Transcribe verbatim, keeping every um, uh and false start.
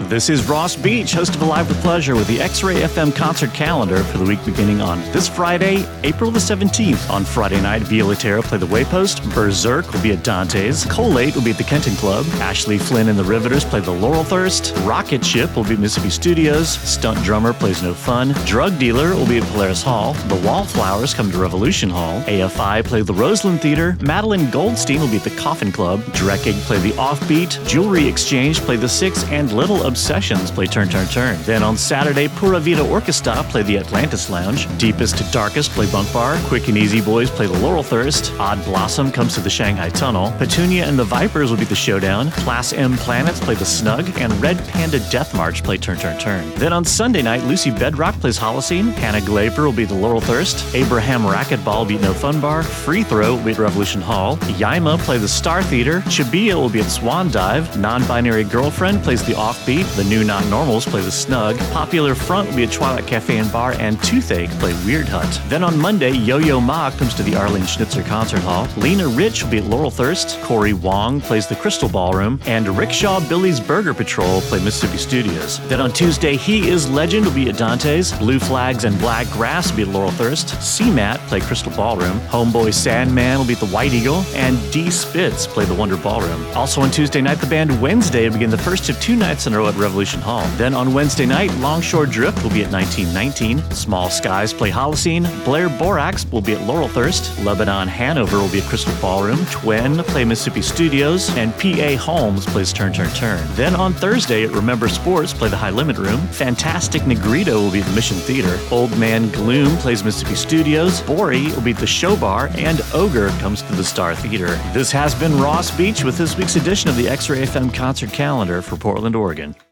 This is Ross Beach, host of Alive with Pleasure with the X-Ray F M concert calendar for the week beginning on this Friday, April the seventeenth. On Friday night, Viola Terra play the Waypost, Berserk will be at Dante's, Colate will be at the Kenton Club, Ashley Flynn and the Riveters play the Laurel Thirst, Rocket Ship will be at Mississippi Studios, Stunt Drummer plays No Fun, Drug Dealer will be at Polaris Hall, The Wallflowers come to Revolution Hall, A F I play the Roseland Theater, Madeline Goldstein will be at the Coffin Club, Dreckig play the Offbeat, Jewelry Exchange play the Six, and Little Obsessions play Turn Turn Turn. Then on Saturday, Pura Vida Orchestra play the Atlantis Lounge, Deepest to Darkest play Bunk Bar, Quick and Easy Boys play the Laurel Thirst, Odd Blossom comes to the Shanghai Tunnel, Petunia and the Vipers will be the Showdown, Class M Planets play the Snug, and Red Panda Death March play Turn Turn Turn. Then on Sunday night, Lucy Bedrock plays Holocene, Hannah Glaper will be the Laurel Thirst, Abraham Racquetball will be at No Fun Bar, Free Throw will be at Revolution Hall, Yaima play the Star Theater, Chibia will be at Swan Dive, Non-Binary Girlfriend plays the Offbeat, The New Not Normals play the Snug, Popular Front will be at Twilight Cafe and Bar, and Toothache play Weird Hut. Then on Monday, Yo-Yo Ma comes to the Arlene Schnitzer Concert Hall, Lena Rich will be at Laurel Thirst, Corey Wong plays the Crystal Ballroom, and Rickshaw Billy's Burger Patrol play Mississippi Studios. Then on Tuesday, He Is Legend will be at Dante's, Blue Flags and Black Grass will be at Laurel Thirst, C-Mat play Crystal Ballroom, Homeboy Sandman will be at the White Eagle, and D Spitz play the Wonder Ballroom. Also on Tuesday night, the band Wednesday will begin the first of two nights in a row at Revolution Hall. Then on Wednesday night, Longshore Drift will be at nineteen nineteen, Small Skies play Holocene, Blair Borax will be at Laurel Thirst, Lebanon Hanover will be at Crystal Ballroom, Twin play Mississippi Studios, and P A Holmes plays Turn Turn Turn. Then on Thursday at Remember Sports play the High Limit Room, Fantastic Negrito will be at the Mission Theater, Old Man Gloom plays Mississippi Studios, Bori will be at the Show Bar, and Ogre comes to the Star Theater. This has been Ross Beach with this week's edition of the X-Ray F M concert calendar for Portland, Oregon.